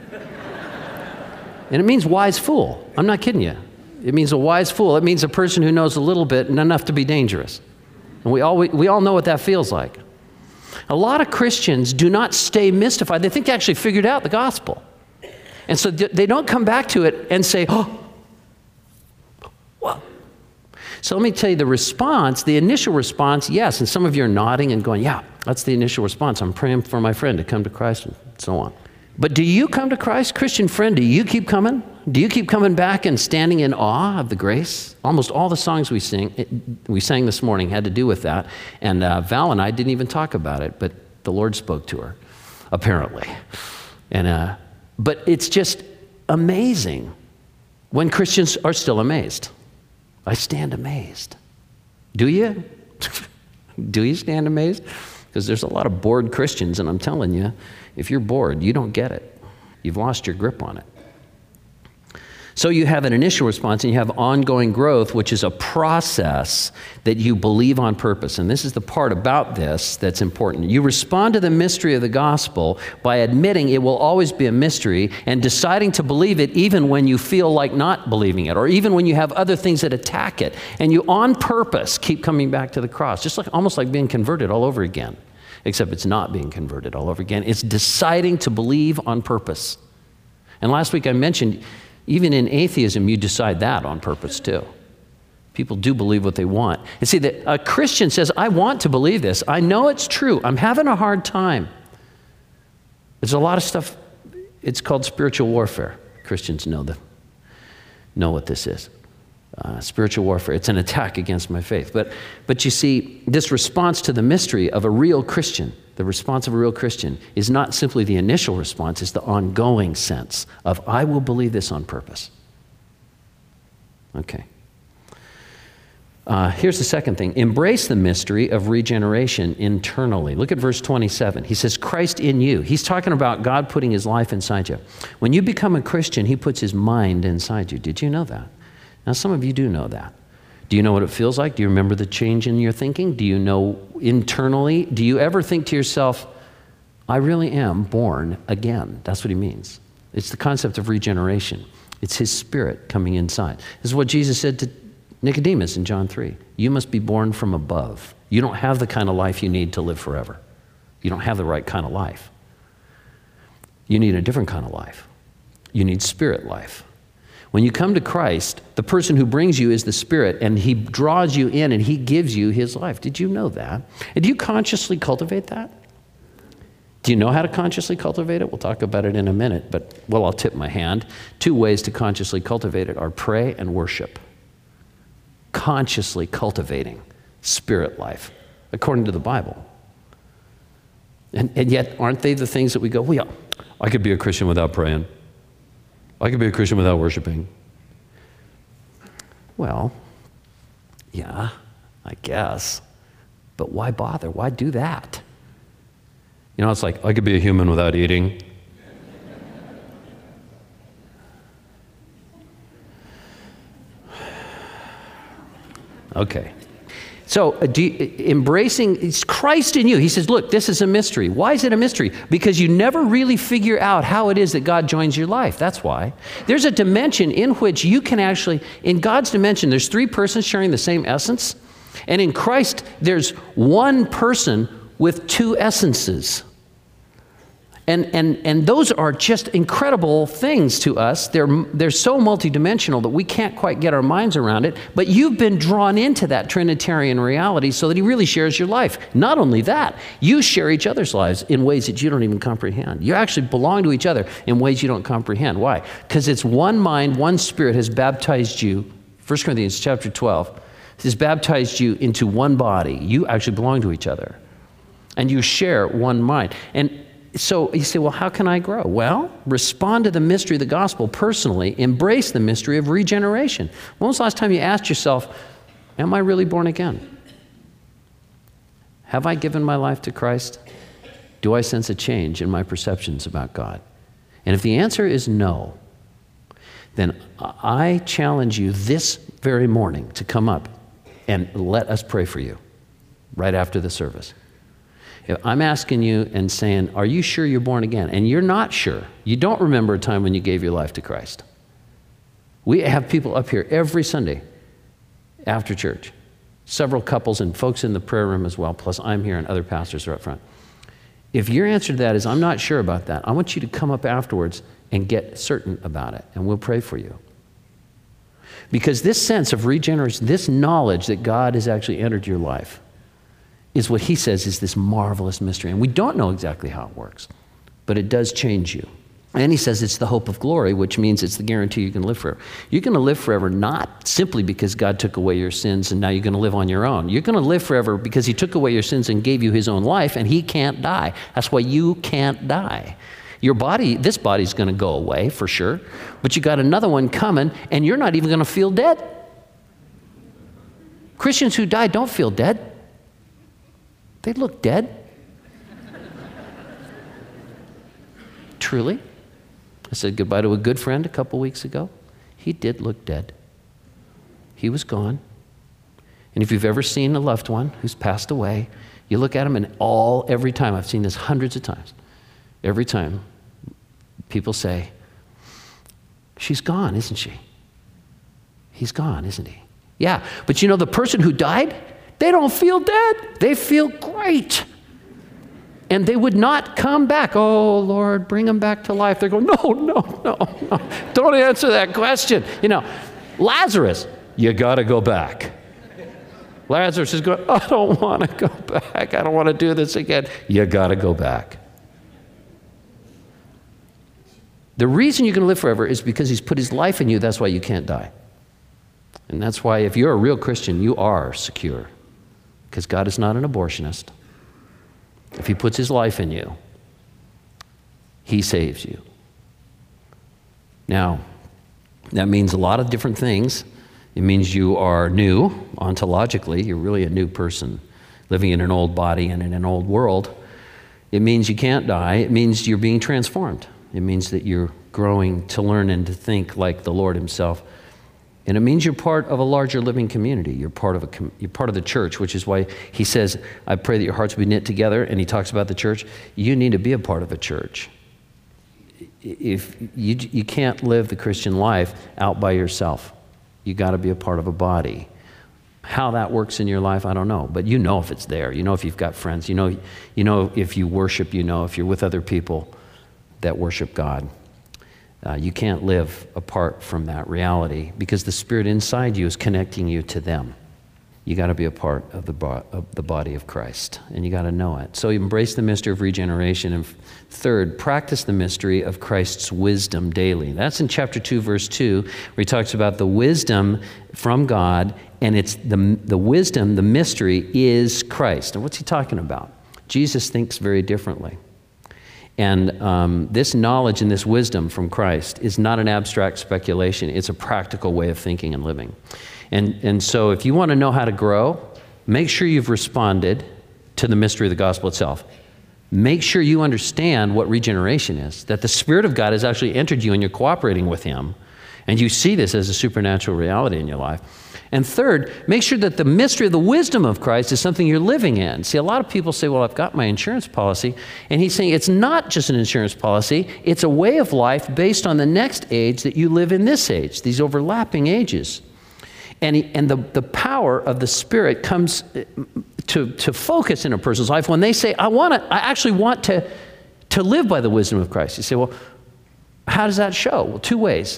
And it means wise fool. I'm not kidding you. It means a wise fool. It means a person who knows a little bit and enough to be dangerous. And we all, we, we all know what that feels like. A lot of Christians do not stay mystified. They think they actually figured out the gospel. And so they don't come back to it and say, oh, well. So let me tell you the response, the initial response, yes. And some of you are nodding and going, yeah, that's the initial response. I'm praying for my friend to come to Christ and so on. But do you come to Christ? Christian friend, do you keep coming? Do you keep coming back and standing in awe of the grace? Almost all the songs we sing, we sang this morning had to do with that. And uh, Val and I didn't even talk about it, but the Lord spoke to her, apparently. And uh, but it's just amazing when Christians are still amazed. I stand amazed. Do you? Do you stand amazed? Because there's a lot of bored Christians, and I'm telling you, if you're bored, you don't get it. You've lost your grip on it. So you have an initial response and you have ongoing growth, which is a process that you believe on purpose. And this is the part about this that's important. You respond to the mystery of the gospel by admitting it will always be a mystery and deciding to believe it even when you feel like not believing it, or even when you have other things that attack it. And you on purpose keep coming back to the cross, just like almost like being converted all over again, except it's not being converted all over again. It's deciding to believe on purpose. And last week I mentioned, even in atheism, you decide that on purpose too. People do believe what they want. And see, that a Christian says, I want to believe this. I know it's true. I'm having a hard time. There's a lot of stuff. It's called spiritual warfare. Christians know the, know what this is. Uh, spiritual warfare. It's an attack against my faith. But, but you see, this response to the mystery of a real Christian, the response of a real Christian, is not simply the initial response, it's the ongoing sense of, I will believe this on purpose. Okay. Uh, here's the second thing. Embrace the mystery of regeneration internally. Look at verse twenty-seven. He says, Christ in you. He's talking about God putting his life inside you. When you become a Christian, he puts his mind inside you. Did you know that? Now, some of you do know that. Do you know what it feels like? Do you remember the change in your thinking? Do you know internally? Do you ever think to yourself, I really am born again? That's what he means. It's the concept of regeneration. It's his spirit coming inside. This is what Jesus said to Nicodemus in John three. You must be born from above. You don't have the kind of life you need to live forever. You don't have the right kind of life. You need a different kind of life. You need spirit life. When you come to Christ, the person who brings you is the Spirit, and he draws you in and he gives you his life. Did you know that? And do you consciously cultivate that? Do you know how to consciously cultivate it? We'll talk about it in a minute, but, well, I'll tip my hand. Two ways to consciously cultivate it are pray and worship. Consciously cultivating spirit life, according to the Bible. And, and yet, aren't they the things that we go, well, yeah, I could be a Christian without praying. I could be a Christian without worshiping. Well, yeah, I guess. But why bother? Why do that? You know, it's like, I could be a human without eating. Okay. So uh, do you, embracing it's Christ in you. He says, look, this is a mystery. Why is it a mystery? Because you never really figure out how it is that God joins your life. That's why. There's a dimension in which you can actually, in God's dimension, there's three persons sharing the same essence. And in Christ, there's one person with two essences. And, and, and those are just incredible things to us. They're, they're so multidimensional that we can't quite get our minds around it. But you've been drawn into that Trinitarian reality so that he really shares your life. Not only that, you share each other's lives in ways that you don't even comprehend. You actually belong to each other in ways you don't comprehend. Why? Because it's one mind, one spirit has baptized you. First Corinthians chapter twelve has baptized you into one body. You actually belong to each other. And you share one mind. And so you say, well, how can I grow? Well, respond to the mystery of the gospel personally. Embrace the mystery of regeneration. When was the last time you asked yourself, am I really born again? Have I given my life to Christ? Do I sense a change in my perceptions about God? And if the answer is no, then I challenge you this very morning to come up and let us pray for you right after the service. If I'm asking you and saying, are you sure you're born again? And you're not sure. You don't remember a time when you gave your life to Christ. We have people up here every Sunday after church. Several couples and folks in the prayer room as well, plus I'm here and other pastors are up front. If your answer to that is, I'm not sure about that, I want you to come up afterwards and get certain about it, and we'll pray for you. Because this sense of regeneration, this knowledge that God has actually entered your life, is what he says is this marvelous mystery. And we don't know exactly how it works, but it does change you. And he says it's the hope of glory, which means it's the guarantee you're going to live forever. You're going to live forever not simply because God took away your sins and now you're going to live on your own. You're going to live forever because he took away your sins and gave you his own life, and he can't die. That's why you can't die. Your body, this body's going to go away for sure, but you got another one coming, and you're not even going to feel dead. Christians who die don't feel dead. They look dead. Truly. I said goodbye to a good friend a couple weeks ago. He did look dead. He was gone. And if you've ever seen a loved one who's passed away, you look at him, and all, every time, I've seen this hundreds of times, every time people say, she's gone, isn't she? He's gone, isn't he? Yeah, but you know, the person who died, they don't feel dead. They feel great. And they would not come back. Oh, Lord, bring them back to life. They're going, no, no, no, no. Don't answer that question. You know, Lazarus, you got to go back. Lazarus is going, I don't want to go back. I don't want to do this again. You got to go back. The reason you can live forever is because he's put his life in you. That's why you can't die. And that's why if you're a real Christian, you are secure. Because God is not an abortionist. If he puts his life in you, he saves you. Now, that means a lot of different things. It means you are new, ontologically. You're really a new person living in an old body and in an old world. It means you can't die. It means you're being transformed. It means that you're growing to learn and to think like the Lord himself. And it means you're part of a larger living community. You're part of a you're part of the church, which is why he says, I pray that your hearts be knit together. And he talks about the church. You need to be a part of a church. If you, you can't live the Christian life out by yourself. You got to be a part of a body. How that works in your life, I don't know. But you know if it's there. You know if you've got friends. You know, you know if you worship. You know if you're with other people that worship God. Uh, you can't live apart from that reality because the Spirit inside you is connecting you to them. You got to be a part of the, bo- of the body of Christ, and you got to know it. So embrace the mystery of regeneration. And third, practice the mystery of Christ's wisdom daily. That's in chapter two, verse two, where he talks about the wisdom from God, and it's the, the wisdom, the mystery is Christ. And what's he talking about? Jesus thinks very differently. And um, this knowledge and this wisdom from Christ is not an abstract speculation. It's a practical way of thinking and living. And, and so if you want to know how to grow, make sure you've responded to the mystery of the gospel itself. Make sure you understand what regeneration is, that the Spirit of God has actually entered you and you're cooperating with him. And you see this as a supernatural reality in your life. And third, make sure that the mystery of the wisdom of Christ is something you're living in. See, a lot of people say, well, I've got my insurance policy. And he's saying it's not just an insurance policy. It's a way of life based on the next age that you live in this age, these overlapping ages. And, he, and the, the power of the Spirit comes to, to focus in a person's life when they say, I want to, I actually want to, to live by the wisdom of Christ. You say, well, how does that show? Well, two ways.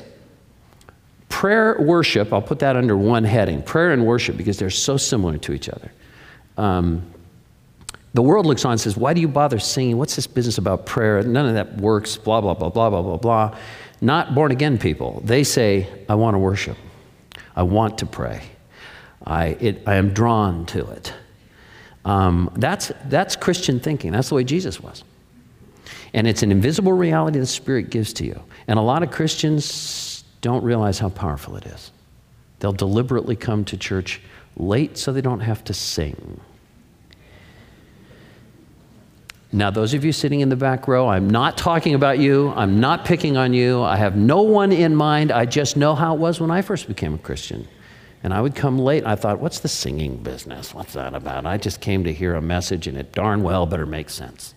Prayer, worship, I'll put that under one heading. Prayer and worship, because they're so similar to each other. Um, the world looks on and says, why do you bother singing? What's this business about prayer? None of that works, blah, blah, blah, blah, blah, blah, blah. Not born again people. They say, I want to worship. I want to pray. I, it, I am drawn to it. Um, that's, that's Christian thinking. That's the way Jesus was. And it's an invisible reality the Spirit gives to you. And a lot of Christians don't realize how powerful it is. They'll deliberately come to church late so they don't have to sing. Now, those of you sitting in the back row, I'm not talking about you. I'm not picking on you. I have no one in mind. I just know how it was when I first became a Christian. And I would come late. I thought, what's the singing business? What's that about? I just came to hear a message, and it darn well better make sense.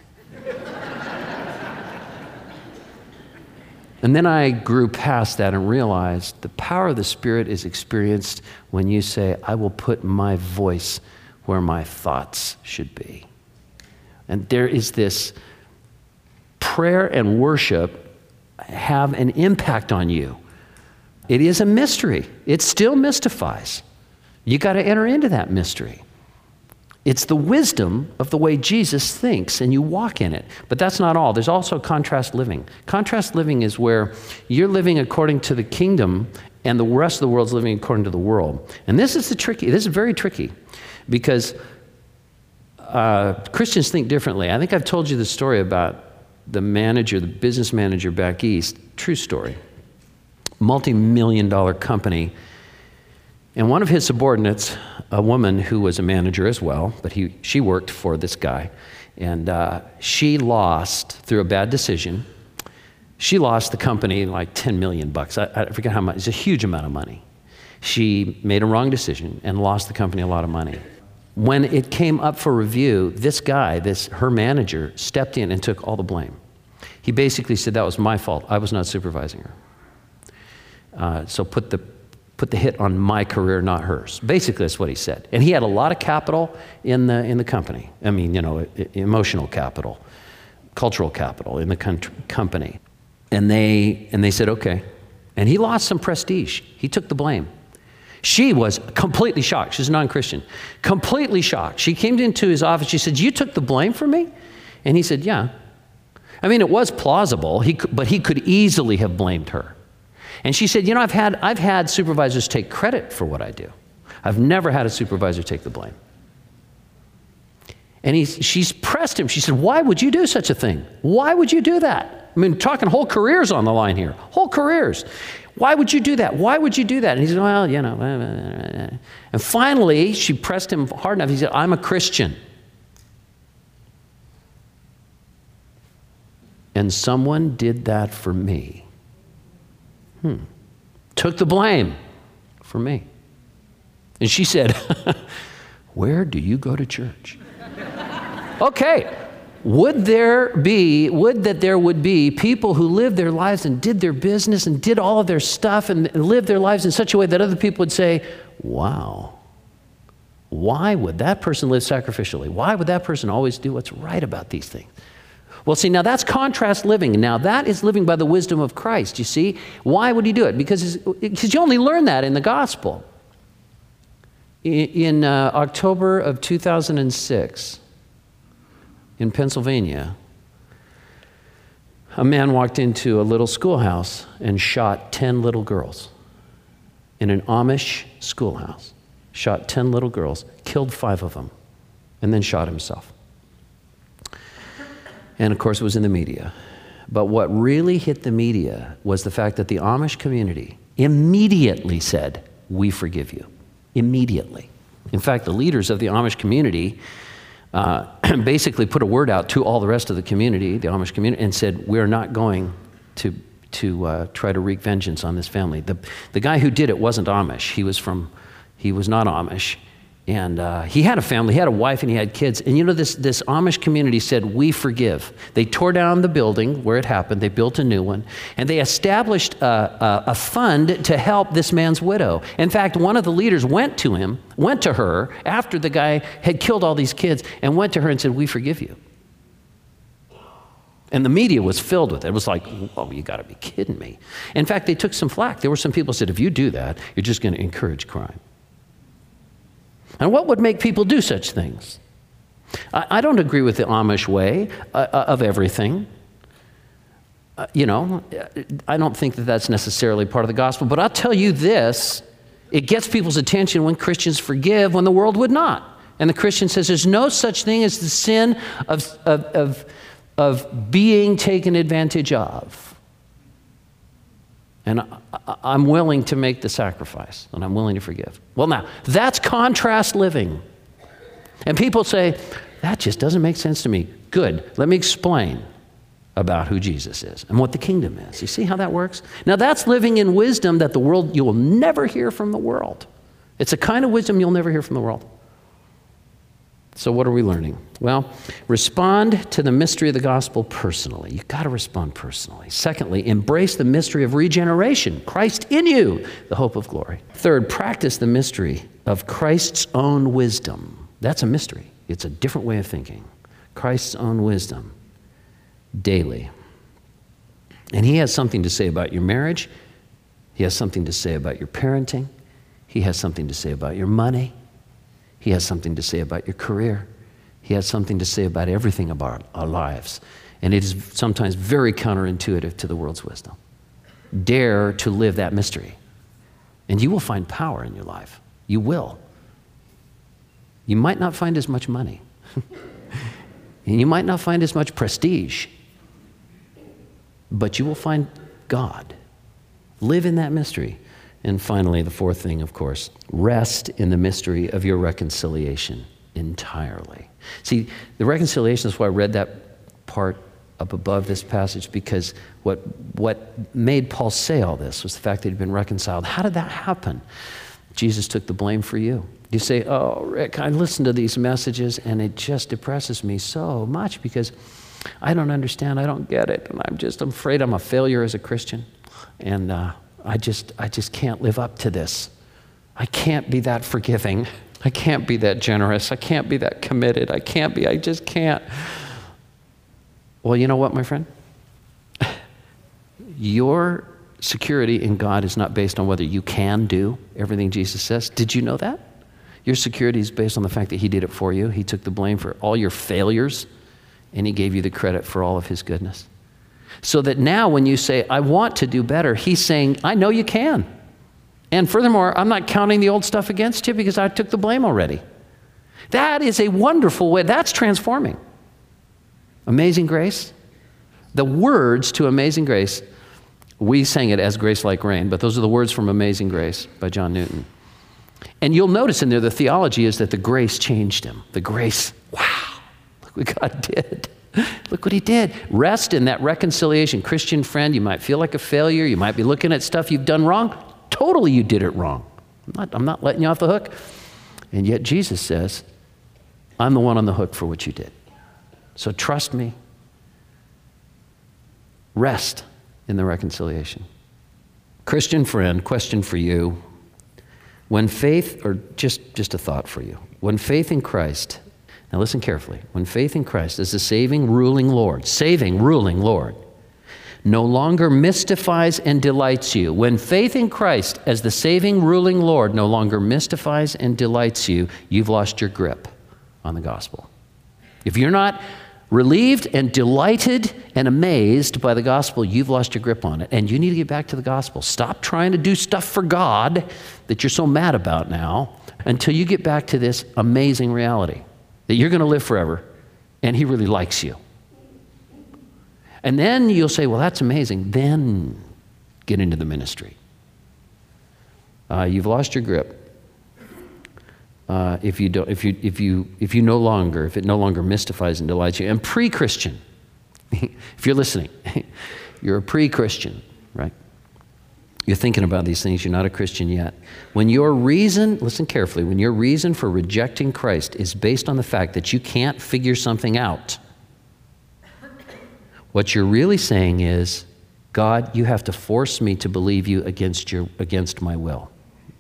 And then I grew past that and realized the power of the Spirit is experienced when you say, I will put my voice where my thoughts should be. And there is this prayer and worship have an impact on you. It is a mystery. It still mystifies. You got to enter into that mystery. It's the wisdom of the way Jesus thinks, and you walk in it. But that's not all. There's also contrast living. Contrast living is where you're living according to the kingdom, and the rest of the world's living according to the world. And this is the tricky. This is very tricky, because uh, Christians think differently. I think I've told you the story about the manager, the business manager back east. True story. Multi-million dollar company. And one of his subordinates, a woman who was a manager as well, but he, she worked for this guy, and uh, she lost, through a bad decision, she lost the company like ten million bucks. I, I forget how much. It's a huge amount of money. She made a wrong decision and lost the company a lot of money. When it came up for review, this guy, this her manager, stepped in and took all the blame. He basically said, that was my fault. I was not supervising her. Uh, so put the put the hit on my career, not hers. Basically, that's what he said. And he had a lot of capital in the in the company. I mean, you know, emotional capital, cultural capital in the country, company. And they and they said, okay. And he lost some prestige. He took the blame. She was completely shocked. She's a non-Christian. Completely shocked. She came into his office. She said, you took the blame for me? And he said, yeah. I mean, it was plausible, he could, but he could easily have blamed her. And she said, you know, I've had, I've had supervisors take credit for what I do. I've never had a supervisor take the blame. And he's, she's pressed him. She said, why would you do such a thing? Why would you do that? I mean, talking whole careers on the line here. Whole careers. Why would you do that? Why would you do that? And he said, well, you know. And finally, she pressed him hard enough. He said, I'm a Christian. And someone did that for me. Hmm. Took the blame for me. And she said, where do you go to church? Okay. Would there be, would that there would be people who lived their lives and did their business and did all of their stuff and lived their lives in such a way that other people would say, wow, why would that person live sacrificially? Why would that person always do what's right about these things? Well, see, now that's contrast living. Now that is living by the wisdom of Christ, you see. Why would he do it? Because, because you only learn that in the gospel. In, in uh, October of two thousand six, in Pennsylvania, a man walked into a little schoolhouse and shot ten little girls. In an Amish schoolhouse. Shot ten little girls, killed five of them, and then shot himself. And of course, it was in the media. But what really hit the media was the fact that the Amish community immediately said, we forgive you. Immediately. In fact, the leaders of the Amish community uh, basically put a word out to all the rest of the community, the Amish community, and said, we're not going to, to uh, try to wreak vengeance on this family. The, the guy who did it wasn't Amish. He was from, he was not Amish. And uh, he had a family, he had a wife, and he had kids. And you know, this, this Amish community said, we forgive. They tore down the building where it happened. They built a new one. And they established a, a, a fund to help this man's widow. In fact, one of the leaders went to him, went to her, after the guy had killed all these kids, and went to her and said, we forgive you. And the media was filled with it. It was like, oh, you got to be kidding me. In fact, they took some flack. There were some people who said, if you do that, you're just going to encourage crime. And what would make people do such things? I, I don't agree with the Amish way uh, of everything. Uh, you know, I don't think that that's necessarily part of the gospel. But I'll tell you this, it gets people's attention when Christians forgive when the world would not. And the Christian says there's no such thing as the sin of, of, of, of being taken advantage of. And I'm willing to make the sacrifice, and I'm willing to forgive. Well, now, that's contrast living. And people say, that just doesn't make sense to me. Good. Let me explain about who Jesus is and what the kingdom is. You see how that works? Now, that's living in wisdom that the world, you will never hear from the world. It's a kind of wisdom you'll never hear from the world. So what are we learning? Well, respond to the mystery of the gospel personally. You've got to respond personally. Secondly, embrace the mystery of regeneration. Christ in you, the hope of glory. Third, practice the mystery of Christ's own wisdom. That's a mystery. It's a different way of thinking. Christ's own wisdom daily. And he has something to say about your marriage. He has something to say about your parenting. He has something to say about your money. He has something to say about your career. He has something to say about everything about our lives. And it is sometimes very counterintuitive to the world's wisdom. Dare to live that mystery. And you will find power in your life. You will. You might not find as much money. And you might not find as much prestige. But you will find God. Live in that mystery. And finally, the fourth thing, of course, rest in the mystery of your reconciliation entirely. See, the reconciliation is why I read that part up above this passage, because what, what made Paul say all this was the fact that he'd been reconciled. How did that happen? Jesus took the blame for you. You say, oh, Rick, I listen to these messages and it just depresses me so much because I don't understand, I don't get it, and I'm just I'm afraid I'm a failure as a Christian, and uh, I just I just can't live up to this. I can't be that forgiving. I can't be that generous. I can't be that committed. I can't be, I just can't. Well, you know what, my friend? Your security in God is not based on whether you can do everything Jesus says. Did you know that? Your security is based on the fact that he did it for you. He took the blame for all your failures, and he gave you the credit for all of his goodness. So that now when you say, I want to do better, he's saying, I know you can. And furthermore, I'm not counting the old stuff against you because I took the blame already. That is a wonderful way. That's transforming. Amazing Grace. The words to Amazing Grace, we sang it as Grace Like Rain, but those are the words from Amazing Grace by John Newton. And you'll notice in there the theology is that the grace changed him. The grace, wow, look what God did. Look what he did. Rest in that reconciliation. Christian friend, you might feel like a failure. You might be looking at stuff you've done wrong. Totally you did it wrong. I'm not, I'm not letting you off the hook. And yet Jesus says, I'm the one on the hook for what you did. So trust me. Rest in the reconciliation. Christian friend, question for you. When faith, or just, just a thought for you. When faith in Christ, now listen carefully. When faith in Christ as the saving, ruling Lord, saving, ruling Lord, no longer mystifies and delights you. When faith in Christ as the saving, ruling Lord no longer mystifies and delights you, you've lost your grip on the gospel. If you're not relieved and delighted and amazed by the gospel, you've lost your grip on it. And you need to get back to the gospel. Stop trying to do stuff for God that you're so mad about now until you get back to this amazing reality that you're going to live forever and he really likes you. And then you'll say, well, that's amazing. Then get into the ministry. Uh, you've lost your grip. Uh, if you don't, if you, if you, if you no longer, if it no longer mystifies and delights you. And pre-Christian, if you're listening, you're a pre-Christian, right? You're thinking about these things. You're not a Christian yet. When your reason, listen carefully, when your reason for rejecting Christ is based on the fact that you can't figure something out, what you're really saying is, God, you have to force me to believe you against your, against my will.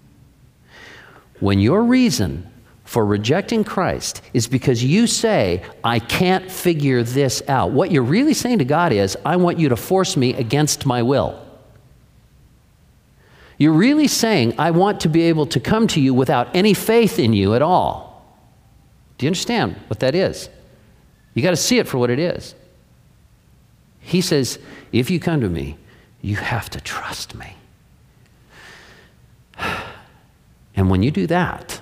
When your reason for rejecting Christ is because you say, I can't figure this out, what you're really saying to God is, I want you to force me against my will. You're really saying, I want to be able to come to you without any faith in you at all. Do you understand what that is? You got to see it for what it is. He says, if you come to me, you have to trust me. And when you do that,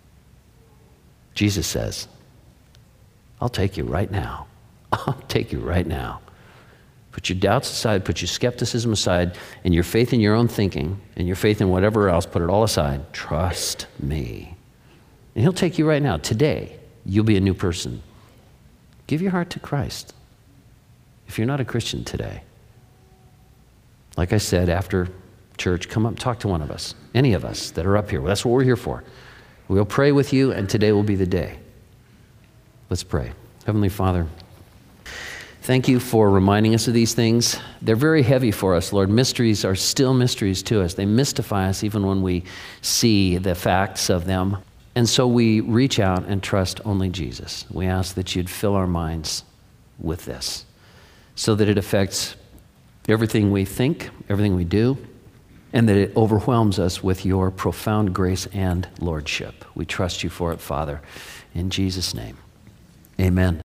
Jesus says, I'll take you right now. I'll take you right now. Put your doubts aside, put your skepticism aside, and your faith in your own thinking, and your faith in whatever else, put it all aside. Trust me. And he'll take you right now. Today, you'll be a new person. Give your heart to Christ. If you're not a Christian today, like I said, after church, come up, talk to one of us, any of us that are up here. That's what we're here for. We'll pray with you, and today will be the day. Let's pray. Heavenly Father, thank you for reminding us of these things. They're very heavy for us, Lord. Mysteries are still mysteries to us. They mystify us even when we see the facts of them. And so we reach out and trust only Jesus. We ask that you'd fill our minds with this so that it affects everything we think, everything we do, and that it overwhelms us with your profound grace and lordship. We trust you for it, Father. In Jesus' name, amen.